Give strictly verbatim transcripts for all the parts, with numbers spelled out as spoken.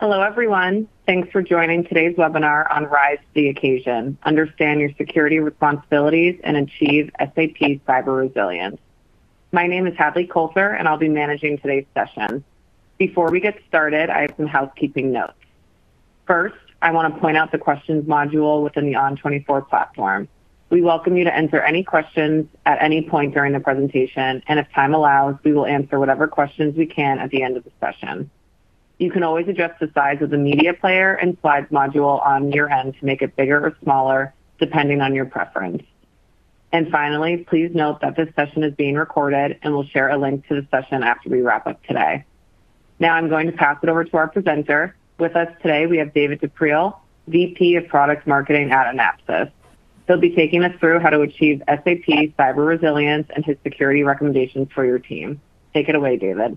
Hello, everyone. Thanks for joining today's webinar on Rise to the Occasion, Understand Your Security Responsibilities and Achieve S A P Cyber Resilience. My name is Hadley Coulter, and I'll be managing today's session. Before we get started, I have some housekeeping notes. First, I want to point out the questions module within the On twenty-four platform. We welcome you to enter any questions at any point during the presentation, and if time allows, we will answer whatever questions we can at the end of the session. You can always adjust the size of the media player and slides module on your end to make it bigger or smaller, depending on your preference. And finally, please note that this session is being recorded, and we'll share a link to the session after we wrap up today. Now I'm going to pass it over to our presenter. With us today, we have David DePriel, V P of Product Marketing at Anapsys. He'll be taking us through how to achieve S A P cyber resilience and his security recommendations for your team. Take it away, David.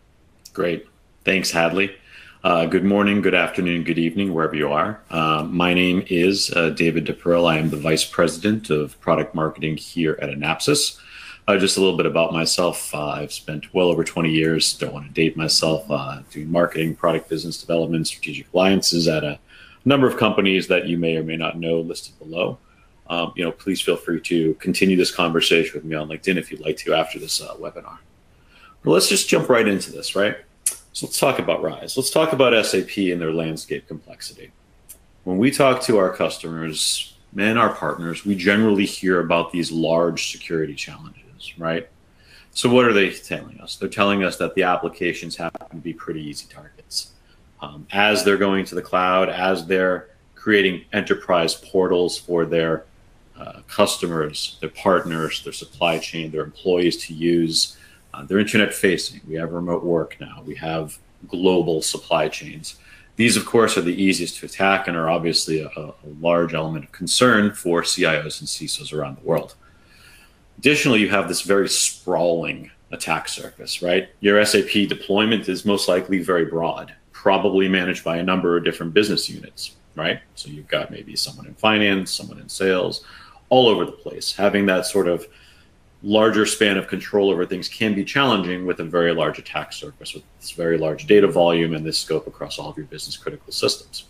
Great. Thanks, Hadley. Uh, good morning, good afternoon, good evening, wherever you are. Uh, my name is uh, David DePriel. I am the Vice President of Product Marketing here at Anapsys. Uh, just a little bit about myself. Uh, I've spent well over twenty years, don't want to date myself, uh, doing marketing, product business development, strategic alliances at a number of companies that you may or may not know listed below. Um, you know, please feel free to continue this conversation with me on LinkedIn if you'd like to after this uh, webinar. But let's just jump right into this, right? So let's talk about Rise. Let's talk about S A P and their landscape complexity. When we talk to our customers and our partners, we generally hear about these large security challenges, right? So what are they telling us? They're telling us that the applications happen to be pretty easy targets. Um, as they're going to the cloud, as they're creating enterprise portals for their uh, customers, their partners, their supply chain, their employees to use, Uh, they're internet facing. We have remote work now. We have global supply chains. These, of course, are the easiest to attack and are obviously a, a large element of concern for C I Os and C I S Os around the world. Additionally, you have this very sprawling attack surface, right? Your S A P deployment is most likely very broad, probably managed by a number of different business units, right? So you've got maybe someone in finance, someone in sales, all over the place. Having that sort of larger span of control over things can be challenging with a very large attack surface, with this very large data volume and this scope across all of your business critical systems.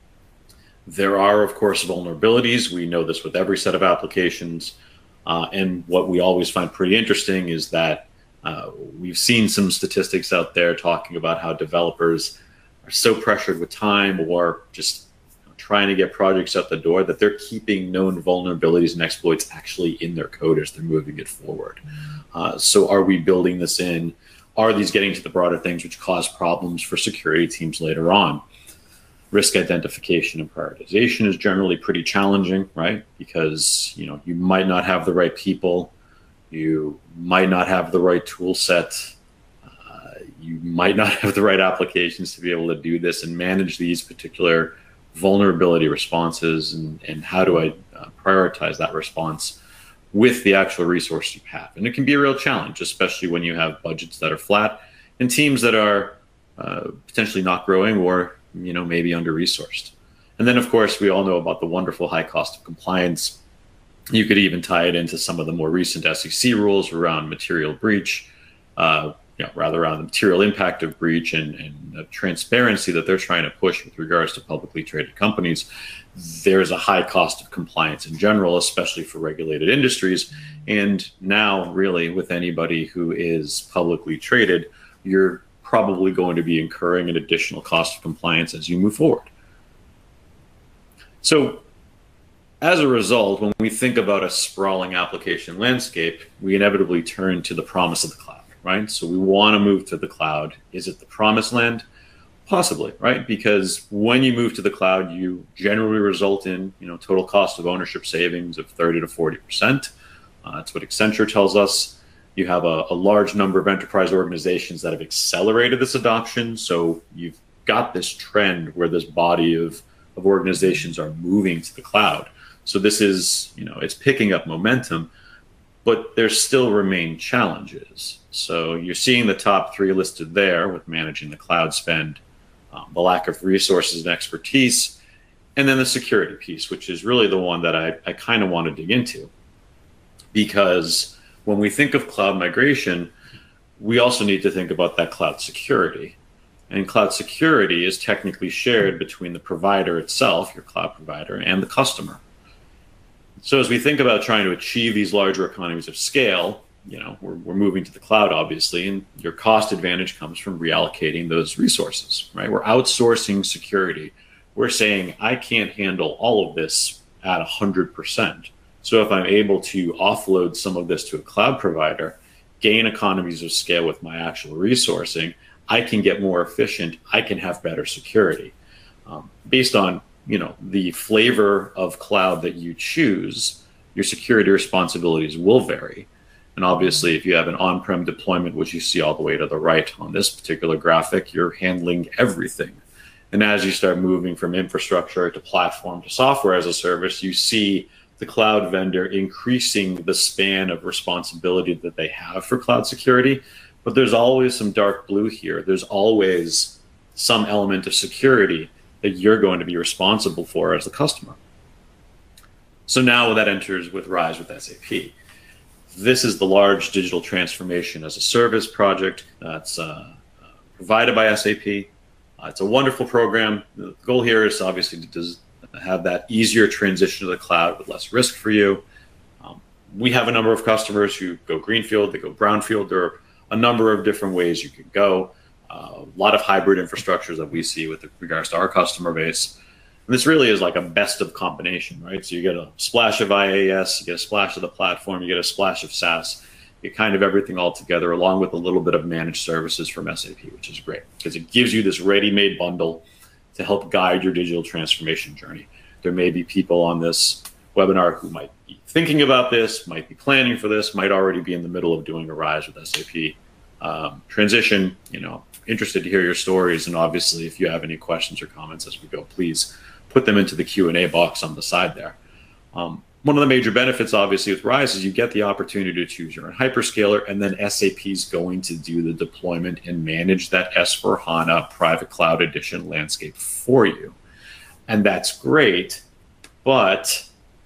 There are, of course, vulnerabilities. We know this with every set of applications. Uh, and what we always find pretty interesting is that uh, we've seen some statistics out there talking about how developers are so pressured with time or just trying to get projects out the door that they're keeping known vulnerabilities and exploits actually in their code as they're moving it forward. Uh, so are we building this in? Are these getting to the broader things which cause problems for security teams later on? Risk identification and prioritization is generally pretty challenging, right? Because you know you might not have the right people, you might not have the right tool set, uh, you might not have the right applications to be able to do this and manage these particular vulnerability responses, and, and how do I uh, prioritize that response with the actual resource you have. And it can be a real challenge, especially when you have budgets that are flat and teams that are uh, potentially not growing or you know maybe under-resourced. And then, of course, we all know about the wonderful high cost of compliance. You could even tie it into some of the more recent S E C rules around material breach, uh, you know, rather around the material impact of breach and, and the transparency that they're trying to push with regards to publicly traded companies. There's a high cost of compliance in general, especially for regulated industries. And now, really, with anybody who is publicly traded, you're probably going to be incurring an additional cost of compliance as you move forward. So, as a result, when we think about a sprawling application landscape, we inevitably turn to the promise of the cloud. Right? So we want to move to the cloud. Is it the promised land? Possibly, right? Because when you move to the cloud, you generally result in, you know, total cost of ownership savings of thirty to forty percent. Uh, that's what Accenture tells us. You have a, a large number of enterprise organizations that have accelerated this adoption. So you've got this trend where this body of, of organizations are moving to the cloud. So this is, you know, it's picking up momentum, but there still remain challenges. So you're seeing the top three listed there with managing the cloud spend, um, the lack of resources and expertise, and then the security piece, which is really the one that I, I kind of want to dig into. Because when we think of cloud migration, we also need to think about that cloud security. And cloud security is technically shared between the provider itself, your cloud provider, and the customer. So as we think about trying to achieve these larger economies of scale, you know, we're, we're moving to the cloud, obviously, and your cost advantage comes from reallocating those resources, right? We're outsourcing security. We're saying, I can't handle all of this at one hundred percent. So if I'm able to offload some of this to a cloud provider, gain economies of scale with my actual resourcing, I can get more efficient. I can have better security. Um, based on, you know, the flavor of cloud that you choose, your security responsibilities will vary. And obviously, if you have an on-prem deployment, which you see all the way to the right on this particular graphic, you're handling everything. And as you start moving from infrastructure to platform to software as a service, you see the cloud vendor increasing the span of responsibility that they have for cloud security. But there's always some dark blue here. There's always some element of security that you're going to be responsible for as the customer. So now that enters with RISE with S A P. This is the large digital transformation as a service project that's uh, provided by S A P. Uh, it's a wonderful program. The goal here is obviously to have that easier transition to the cloud with less risk for you. Um, we have a number of customers who go greenfield, they go brownfield. There are a number of different ways you can go. Uh, a lot of hybrid infrastructures that we see with regards to our customer base. And this really is like a best of combination, right? So you get a splash of I A S, you get a splash of the platform, you get a splash of SaaS, you get kind of everything all together along with a little bit of managed services from S A P, which is great because it gives you this ready-made bundle to help guide your digital transformation journey. There may be people on this webinar who might be thinking about this, might be planning for this, might already be in the middle of doing a RISE with S A P um, transition. You know, interested to hear your stories, and obviously if you have any questions or comments as we go, please put them into the Q and A box on the side there. Um, one of the major benefits obviously with RISE is you get the opportunity to choose your own hyperscaler, and then S A P is going to do the deployment and manage that S four HANA private cloud edition landscape for you. And that's great, but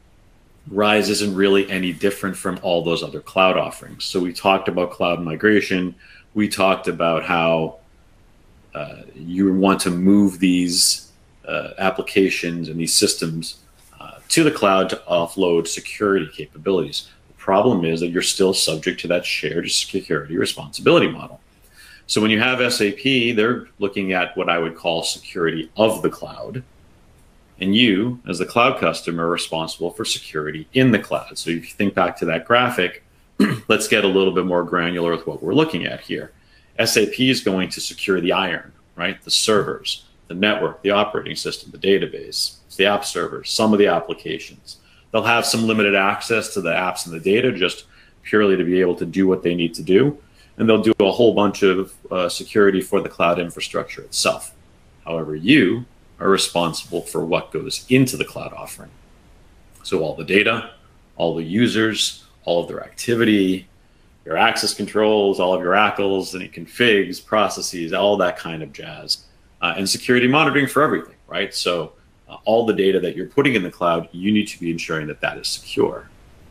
RISE isn't really any different from all those other cloud offerings. So we talked about cloud migration. We talked about how uh, you want to move these uh, applications and these systems uh, to the cloud to offload security capabilities. The problem is that you're still subject to that shared security responsibility model. So when you have S A P, they're looking at what I would call security of the cloud. And you, as the cloud customer, are responsible for security in the cloud. So if you think back to that graphic, let's get a little bit more granular with what we're looking at here. S A P is going to secure the iron, right? The servers, the network, the operating system, the database, the app servers, some of the applications. They'll have some limited access to the apps and the data just purely to be able to do what they need to do. And they'll do a whole bunch of uh, security for the cloud infrastructure itself. However, you are responsible for what goes into the cloud offering. So all the data, all the users, all of their activity, your access controls, all of your A C Ls, any configs, processes, all that kind of jazz, uh, and security monitoring for everything, right? So uh, all the data that you're putting in the cloud, you need to be ensuring that that is secure.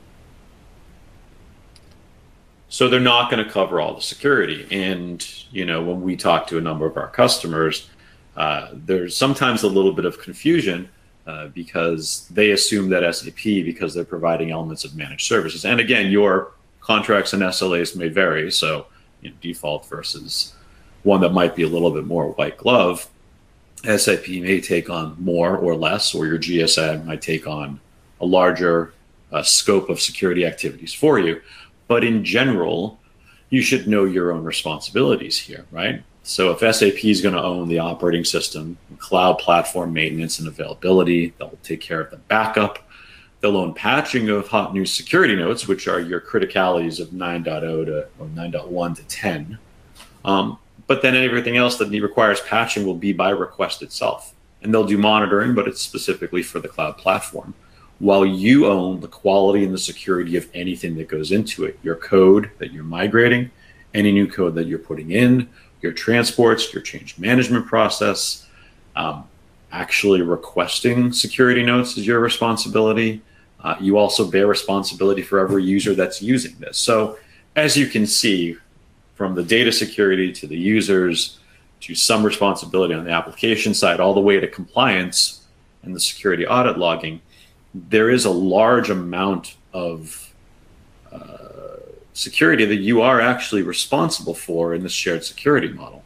So they're not going to cover all the security. And, you know, when we talk to a number of our customers, uh, there's sometimes a little bit of confusion uh, because they assume that S A P, because they're providing elements of managed services. And again, your contracts and S L As may vary. So, you know, default versus one that might be a little bit more white glove. S A P may take on more or less, or your G S M might take on a larger uh, scope of security activities for you. But in general, you should know your own responsibilities here, right? So if S A P is going to own the operating system, cloud platform maintenance and availability, they'll take care of the backup. They'll own patching of hot new security notes, which are your criticalities of nine point oh to or nine point one to ten. Um, but then everything else that requires patching will be by request itself. And they'll do monitoring, but it's specifically for the cloud platform, while you own the quality and the security of anything that goes into it, your code that you're migrating, any new code that you're putting in, your transports, your change management process. Um, actually requesting security notes is your responsibility. Uh, you also bear responsibility for every user that's using this. So as you can see, from the data security to the users to some responsibility on the application side, all the way to compliance and the security audit logging, there is a large amount of uh, security that you are actually responsible for in this shared security model.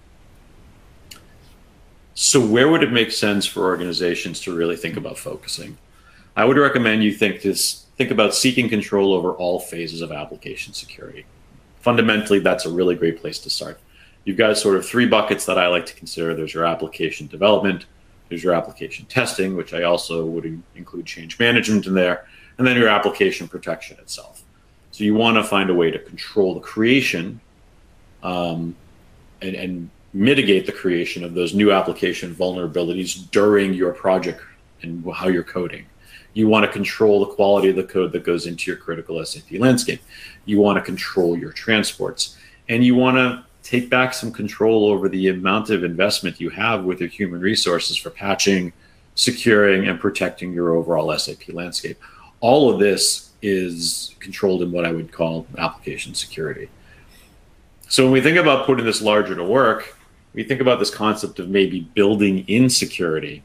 So where would it make sense for organizations to really think about focusing? I would recommend you think this, think about seeking control over all phases of application security. Fundamentally, that's a really great place to start. You've got sort of three buckets that I like to consider. There's your application development, there's your application testing, which I also would in- include change management in there, and then your application protection itself. So you want to find a way to control the creation um, and, and mitigate the creation of those new application vulnerabilities during your project and how you're coding. You want to control the quality of the code that goes into your critical S A P landscape. You want to control your transports, and you want to take back some control over the amount of investment you have with your human resources for patching, securing, and protecting your overall S A P landscape. All of this is controlled in what I would call application security. So when we think about putting this larger to work, we think about this concept of maybe building in security,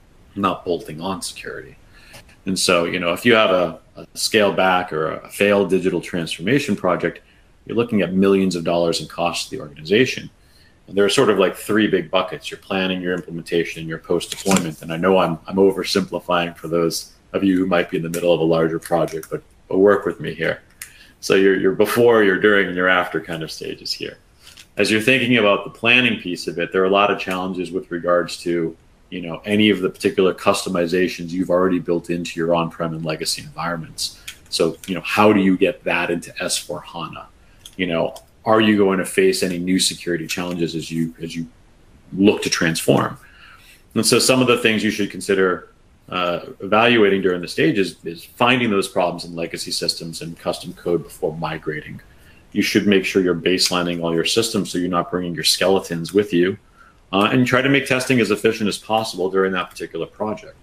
not bolting on security. And so, you know, if you have a, a scale back or a failed digital transformation project, you're looking at millions of dollars in costs to the organization. And there are sort of like three big buckets: your planning, your implementation, and your post-deployment. And I know I'm I'm oversimplifying for those of you who might be in the middle of a larger project, but, but work with me here. So your your before, your during, and your after kind of stages here. As you're thinking about the planning piece of it, there are a lot of challenges with regards to, you know, any of the particular customizations you've already built into your on-prem and legacy environments. So, you know, how do you get that into S four HANA? You know, are you going to face any new security challenges as you as you look to transform? And so some of the things you should consider uh, evaluating during the stage is, is finding those problems in legacy systems and custom code before migrating. You should make sure you're baselining all your systems so you're not bringing your skeletons with you, uh, and try to make testing as efficient as possible during that particular project.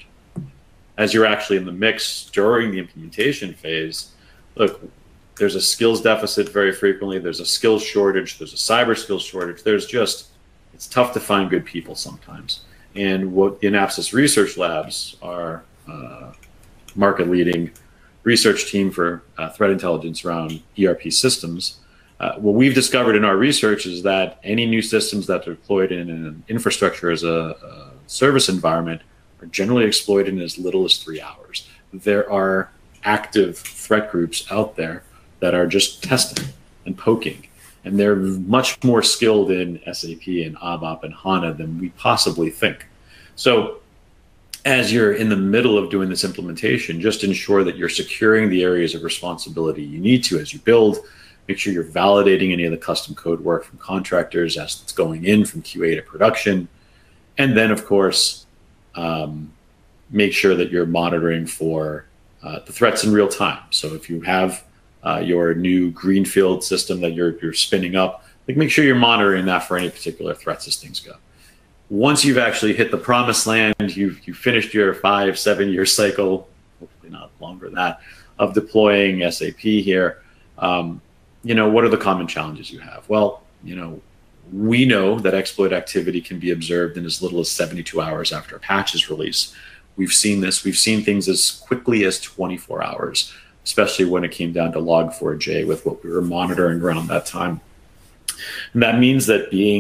As you're actually in the mix during the implementation phase, look, there's a skills deficit very frequently. There's a skills shortage. There's a cyber skills shortage. There's just, it's tough to find good people sometimes. And what the Anapsys Research Labs, our uh, market leading research team for uh, threat intelligence around E R P systems, uh, what we've discovered in our research is that any new systems that are deployed in an infrastructure as a, a service environment are generally exploited in as little as three hours. There are active threat groups out there that are just testing and poking, and they're much more skilled in S A P and ABAP and HANA than we possibly think. So as you're in the middle of doing this implementation, just ensure that you're securing the areas of responsibility you need to as you build. Make sure you're validating any of the custom code work from contractors as it's going in from Q A to production. And then, of course, um, make sure that you're monitoring for uh, the threats in real time. So if you have Uh, your new greenfield system that you're you're spinning up, like make sure you're monitoring that for any particular threats as things go. Once you've actually hit the promised land, you've you finished your five, seven year cycle, hopefully not longer than that, of deploying S A P here. Um, you know, what are the common challenges you have? Well, you know, we know that exploit activity can be observed in as little as seventy-two hours after a patch is released. We've seen this. We've seen things as quickly as twenty-four hours. Especially when it came down to log four j with what we were monitoring around that time. And that means that being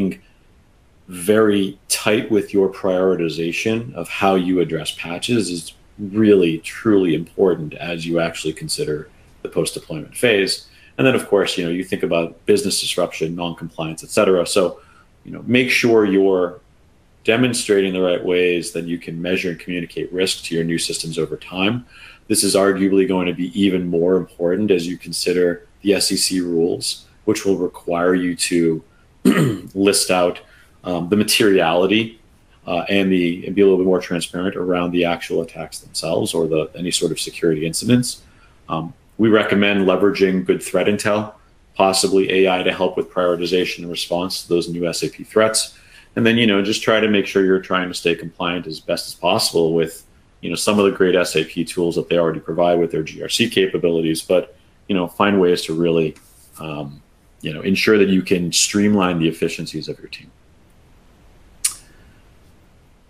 very tight with your prioritization of how you address patches is really, truly important as you actually consider the post-deployment phase. And then, of course, you know, you think about business disruption, non-compliance, et cetera. So, you know, make sure you're demonstrating the right ways that you can measure and communicate risk to your new systems over time. This is arguably going to be even more important as you consider the S E C rules, which will require you to list out um, the materiality uh, and the and be a little bit more transparent around the actual attacks themselves or the any sort of security incidents. Um, we recommend leveraging good threat intel, possibly A I, to help with prioritization and response to those new S A P threats. And then, you know, just try to make sure you're trying to stay compliant as best as possible with, you know, some of the great S A P tools that they already provide with their G R C capabilities, but, you know, find ways to really, um, you know, ensure that you can streamline the efficiencies of your team.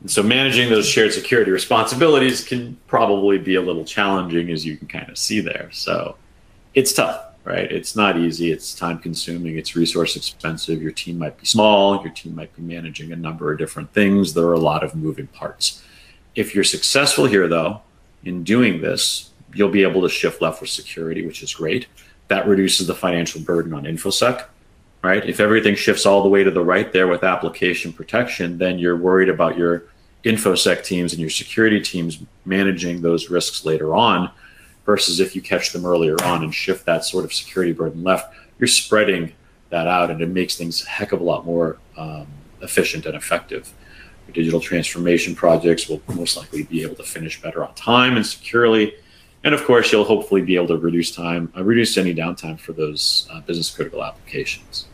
And so managing those shared security responsibilities can probably be a little challenging, as you can kind of see there. So it's tough, right? It's not easy. It's time consuming. It's resource expensive. Your team might be small. Your team might be managing a number of different things. There are a lot of moving parts. If you're successful here, though, in doing this, you'll be able to shift left with security, which is great. That reduces the financial burden on InfoSec, right? If everything shifts all the way to the right there with application protection, then you're worried about your InfoSec teams and your security teams managing those risks later on, versus if you catch them earlier on and shift that sort of security burden left, you're spreading that out, and it makes things a heck of a lot more um, efficient and effective. Your digital transformation projects will most likely be able to finish better on time and securely. And of course, you'll hopefully be able to reduce time, uh, reduce any downtime for those uh, business critical applications.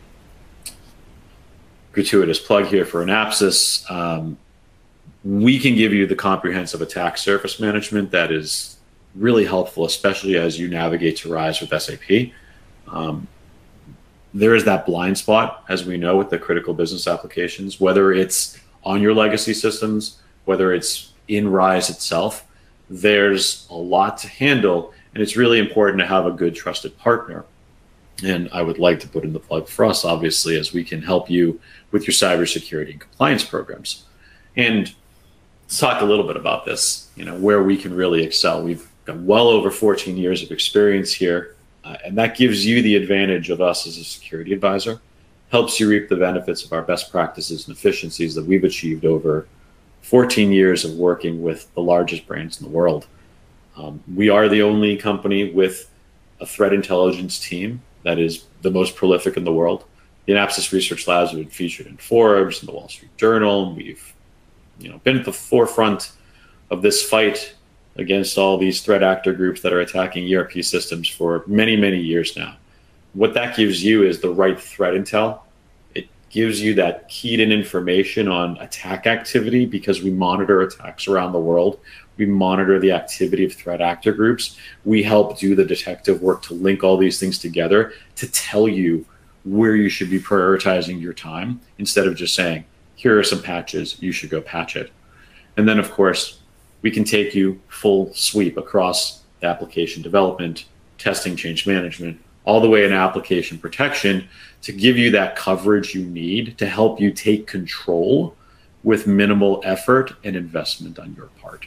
Gratuitous plug here for Anapsys. Um, we can give you the comprehensive attack surface management that is really helpful, especially as you navigate to RISE with S A P. Um, there is that blind spot, as we know, with the critical business applications, whether it's on your legacy systems, whether it's in RISE itself. There's a lot to handle, and it's really important to have a good trusted partner. And I would like to put in the plug for us, obviously, as we can help you with your cybersecurity and compliance programs. And let's talk a little bit about this, you know, where we can really excel. We've got well over fourteen years of experience here, uh, and that gives you the advantage of us as a security advisor, helps you reap the benefits of our best practices and efficiencies that we've achieved over fourteen years of working with the largest brands in the world. Um, we are the only company with a threat intelligence team that is the most prolific in the world. The Anapsys Research Labs have been featured in Forbes and the Wall Street Journal. We've you know, been at the forefront of this fight against all these threat actor groups that are attacking E R P systems for many, many years now. What that gives you is the right threat intel. Gives you that keyed in information on attack activity, because we monitor attacks around the world. We monitor the activity of threat actor groups. We help do the detective work to link all these things together to tell you where you should be prioritizing your time, instead of just saying, here are some patches, you should go patch it. And then, of course, we can take you full sweep across the application development, testing, change management, all the way in application protection, to give you that coverage you need to help you take control with minimal effort and investment on your part.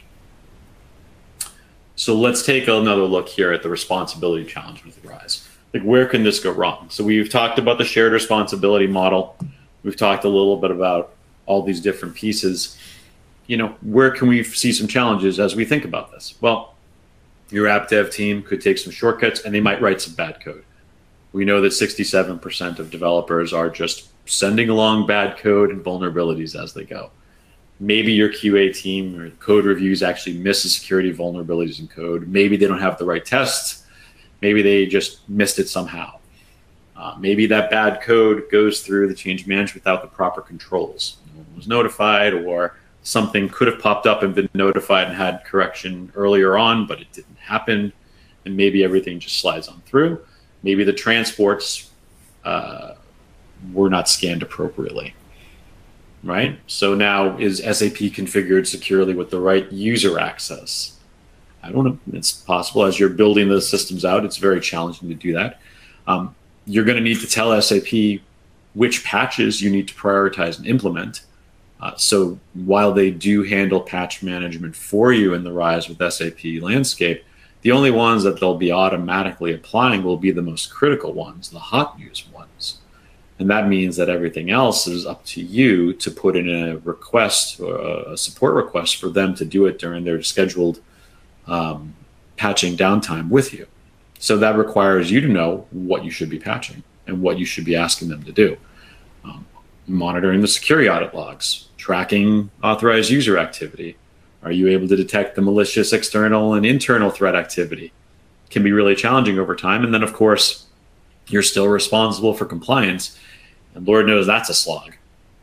So let's take another look here at the responsibility challenge with RISE. Like, where can this go wrong? So we've talked about the shared responsibility model. We've talked a little bit about all these different pieces. You know, where can we see some challenges as we think about this? Well, your app dev team could take some shortcuts, and they might write some bad code. We know that sixty-seven percent of developers are just sending along bad code and vulnerabilities as they go. Maybe your Q A team or code reviews actually misses security vulnerabilities in code. Maybe they don't have the right tests. Maybe they just missed it somehow. Uh, maybe that bad code goes through the change management without the proper controls. No one was notified, or something could have popped up and been notified and had correction earlier on, but it didn't happen. And maybe everything just slides on through. Maybe the transports uh, were not scanned appropriately, right? So now, is S A P configured securely with the right user access? I don't know. It's possible. As you're building the systems out, it's very challenging to do that. Um, you're going to need to tell S A P which patches you need to prioritize and implement. Uh, so while they do handle patch management for you in the RISE with S A P landscape, the only ones that they'll be automatically applying will be the most critical ones, the hot use ones. And that means that everything else is up to you to put in a request, or a support request, for them to do it during their scheduled um, patching downtime with you. So that requires you to know what you should be patching and what you should be asking them to do. Um, monitoring the security audit logs, tracking authorized user activity. Are you able to detect the malicious external and internal threat activity? It can be really challenging over time. And then, of course, you're still responsible for compliance. And Lord knows that's a slog.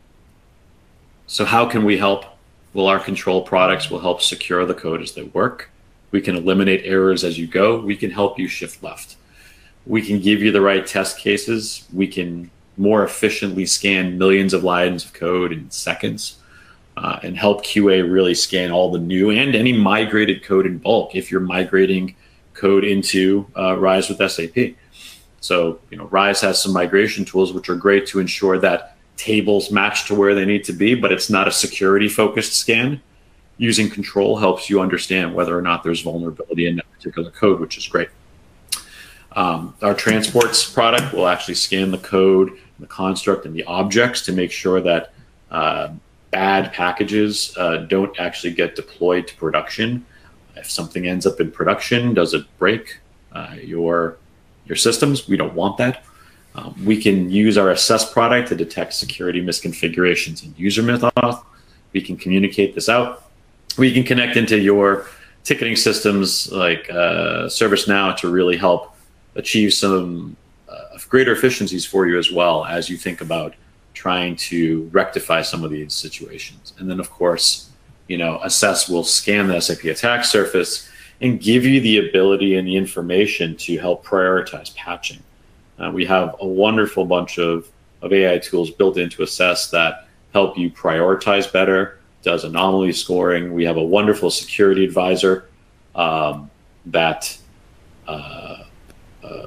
So how can we help? Well, our control products will help secure the code as they work. We can eliminate errors as you go. We can help you shift left. We can give you the right test cases. We can more efficiently scan millions of lines of code in seconds. uh, and help Q A really scan all the new and any migrated code in bulk if you're migrating code into uh, RISE with S A P. So, you know, RISE has some migration tools which are great to ensure that tables match to where they need to be, but it's not a security-focused scan. Using control helps you understand whether or not there's vulnerability in that particular code, which is great. Um, our transports product will actually scan the code, the construct, and the objects to make sure that uh, bad packages uh, don't actually get deployed to production. If something ends up in production, does it break uh, your, your systems? We don't want that. Um, we can use our Assess product to detect security misconfigurations in user auth. We can communicate this out. We can connect into your ticketing systems like uh, ServiceNow to really help achieve some uh, greater efficiencies for you as well as you think about trying to rectify some of these situations. And then, of course, you know, Assess will scan the S A P attack surface and give you the ability and the information to help prioritize patching. Uh, we have a wonderful bunch of, of A I tools built into Assess that help you prioritize better, does anomaly scoring. We have a wonderful security advisor um, that uh, uh,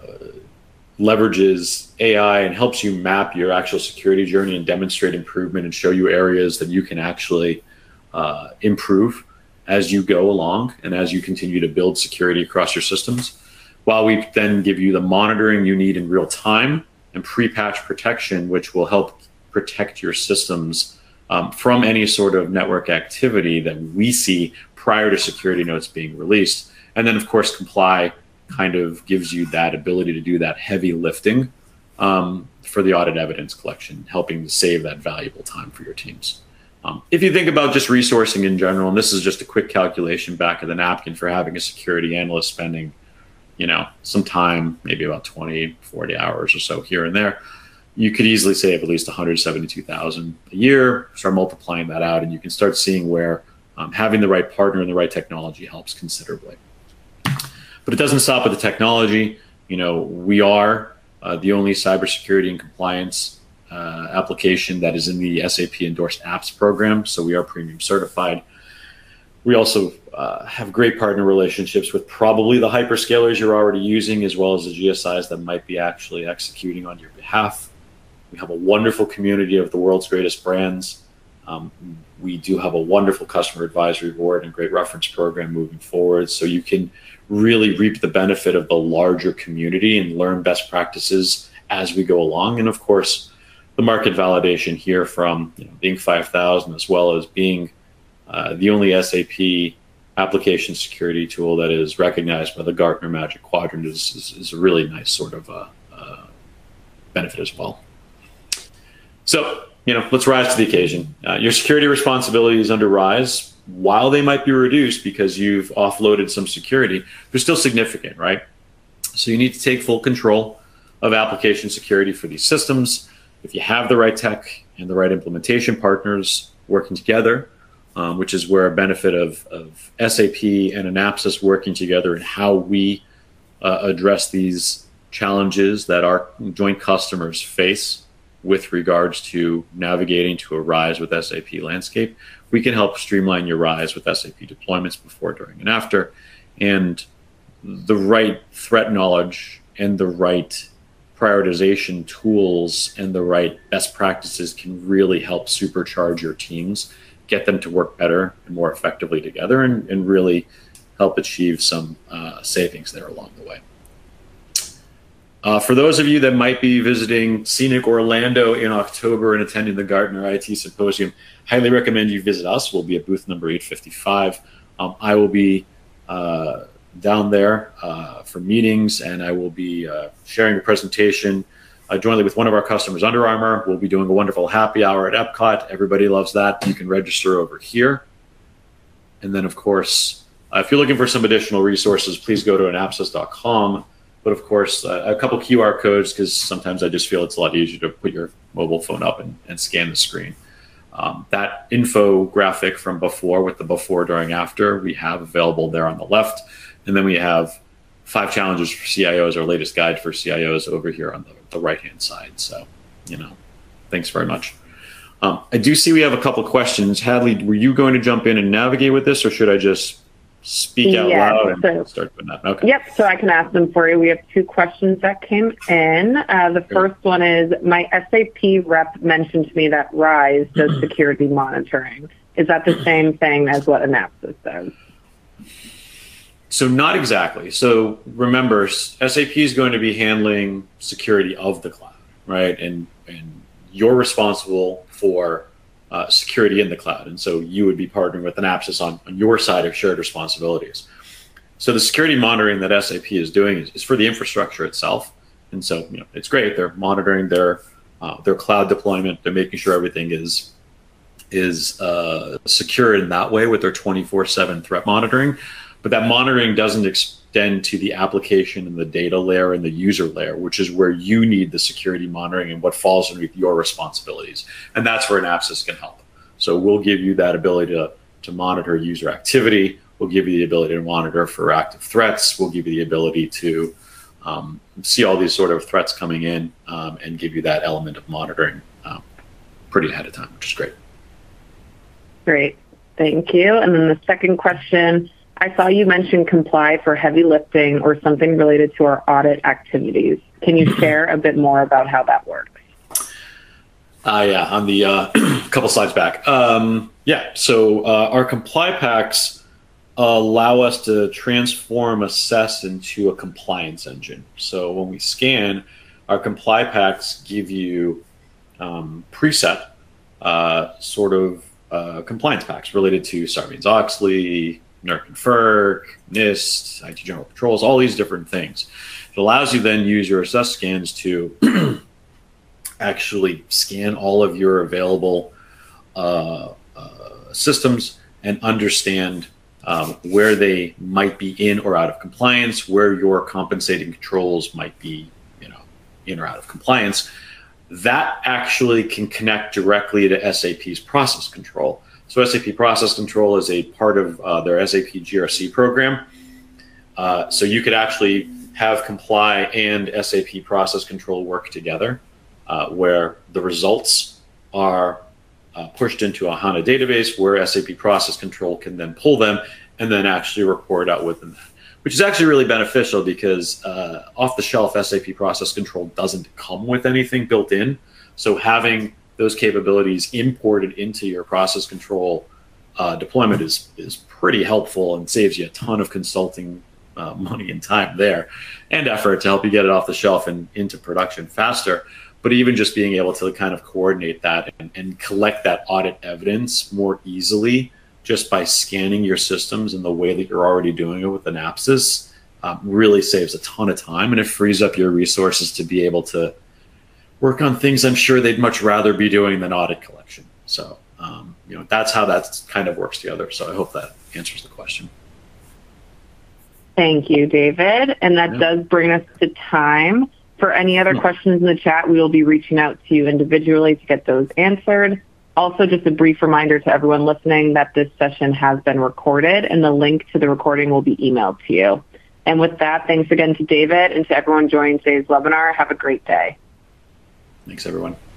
leverages A I and helps you map your actual security journey and demonstrate improvement and show you areas that you can actually uh, improve as you go along and as you continue to build security across your systems, while we then give you the monitoring you need in real time and pre-patch protection, which will help protect your systems um, from any sort of network activity that we see prior to security notes being released. And then, of course, Comply kind of gives you that ability to do that heavy lifting um, for the audit evidence collection, helping to save that valuable time for your teams. Um, if you think about just resourcing in general, and this is just a quick calculation back of the napkin for having a security analyst spending, you know, some time, maybe about twenty, forty hours or so here and there, you could easily save at least one hundred seventy-two thousand dollars a year. Start multiplying that out, and you can start seeing where um, having the right partner and the right technology helps considerably. But it doesn't stop with the technology. You know, we are uh, the only cybersecurity and compliance uh, application that is in the S A P endorsed apps program. So we are premium certified. We also uh, have great partner relationships with probably the hyperscalers you're already using, as well as the G S Is that might be actually executing on your behalf. We have a wonderful community of the world's greatest brands. Um, we do have a wonderful customer advisory board and great reference program moving forward. So you can really reap the benefit of the larger community and learn best practices as we go along. And of course, the market validation here from you know, being five thousand, as well as being uh, the only S A P application security tool that is recognized by the Gartner Magic Quadrant is, is, is a really nice sort of uh, uh, benefit as well. So, you know, let's rise to the occasion. Uh, your security responsibilities under RISE, while they might be reduced because you've offloaded some security, they're still significant, right? So you need to take full control of application security for these systems. If you have the right tech and the right implementation partners working together, um, which is where a benefit of, of S A P and Anapsys working together and how we uh, address these challenges that our joint customers face with regards to navigating to a RISE with S A P landscape. We can help streamline your RISE with S A P deployments before, during, and after. And the right threat knowledge and the right prioritization tools and the right best practices can really help supercharge your teams, get them to work better and more effectively together, and, and really help achieve some uh, savings there along the way. Uh, for those of you that might be visiting scenic Orlando in October and attending the Gartner I T Symposium, highly recommend you visit us. We'll be at booth number eight fifty-five. Um, I will be uh, down there uh, for meetings, and I will be uh, sharing a presentation uh, jointly with one of our customers, Under Armour. We'll be doing a wonderful happy hour at Epcot. Everybody loves that. You can register over here. And then, of course, uh, if you're looking for some additional resources, please go to anapsys dot com. But of course, uh, a couple Q R codes, because sometimes I just feel it's a lot easier to put your mobile phone up and, and scan the screen. Um, that infographic from before with the before, during, after, we have available there on the left. And then we have five challenges for C I Os, our latest guide for C I Os over here on the, the right-hand side. So, you know, thanks very much. Um, I do see we have a couple questions. Hadley, were you going to jump in and navigate with this, or should I just speak out yeah, loud and so, start doing that? Okay. Yep, so I can ask them for you. We have two questions that came in. Uh, the first one is, my S A P rep mentioned to me that RISE does security monitoring. Is that the same thing as what Anapsys does? So not exactly. So remember, S A P is going to be handling security of the cloud, right? And and you're responsible for uh, security in the cloud. And so you would be partnering with Anapsys on, on your side of shared responsibilities. So the security monitoring that S A P is doing is, is for the infrastructure itself. And so, you know, it's great. They're monitoring their uh, their cloud deployment. They're making sure everything is is uh, secure in that way with their twenty-four seven threat monitoring. But that monitoring doesn't extend to the application and the data layer and the user layer, which is where you need the security monitoring and what falls underneath your responsibilities. And that's where Anapsys can help. So we'll give you that ability to, to monitor user activity. We'll give you the ability to monitor for active threats. We'll give you the ability to um, see all these sort of threats coming in um, and give you that element of monitoring um, pretty ahead of time, which is great. Great. Thank you. And then the second question, I saw you mention comply for heavy lifting or something related to our audit activities. Can you share a bit more about how that works? Uh, yeah, on the uh, couple slides back. Um, yeah, so uh, our comply packs allow us to transform assess into a compliance engine. So when we scan, our comply packs give you um, preset uh, sort of uh, compliance packs related to Sarbanes-Oxley, NERC and FERC, NIST, I T General Patrols, all these different things. It allows you then use your assess scans to actually scan all of your available uh, uh, systems and understand um, where they might be in or out of compliance, where your compensating controls might be, you know, in or out of compliance. That actually can connect directly to S A P's process control. So S A P Process Control is a part of uh, their S A P G R C program. Uh, so you could actually have comply and S A P Process Control work together, uh, where the results are uh, pushed into a HANA database where S A P Process Control can then pull them and then actually report out within that, which is actually really beneficial because uh, off-the-shelf S A P Process Control doesn't come with anything built in. So having those capabilities imported into your process control uh, deployment is is pretty helpful and saves you a ton of consulting uh, money and time there and effort to help you get it off the shelf and into production faster. But even just being able to kind of coordinate that and, and collect that audit evidence more easily just by scanning your systems in the way that you're already doing it with Anapsys um, really saves a ton of time, and it frees up your resources to be able to work on things I'm sure they'd much rather be doing than audit collection. So, um, you know, that's how that kind of works together. So I hope that answers the question. Thank you, David. And that yeah. does bring us to time. For any other yeah. questions in the chat, we will be reaching out to you individually to get those answered. Also, just a brief reminder to everyone listening that this session has been recorded and the link to the recording will be emailed to you. And with that, thanks again to David and to everyone joining today's webinar. Have a great day. Thanks, everyone.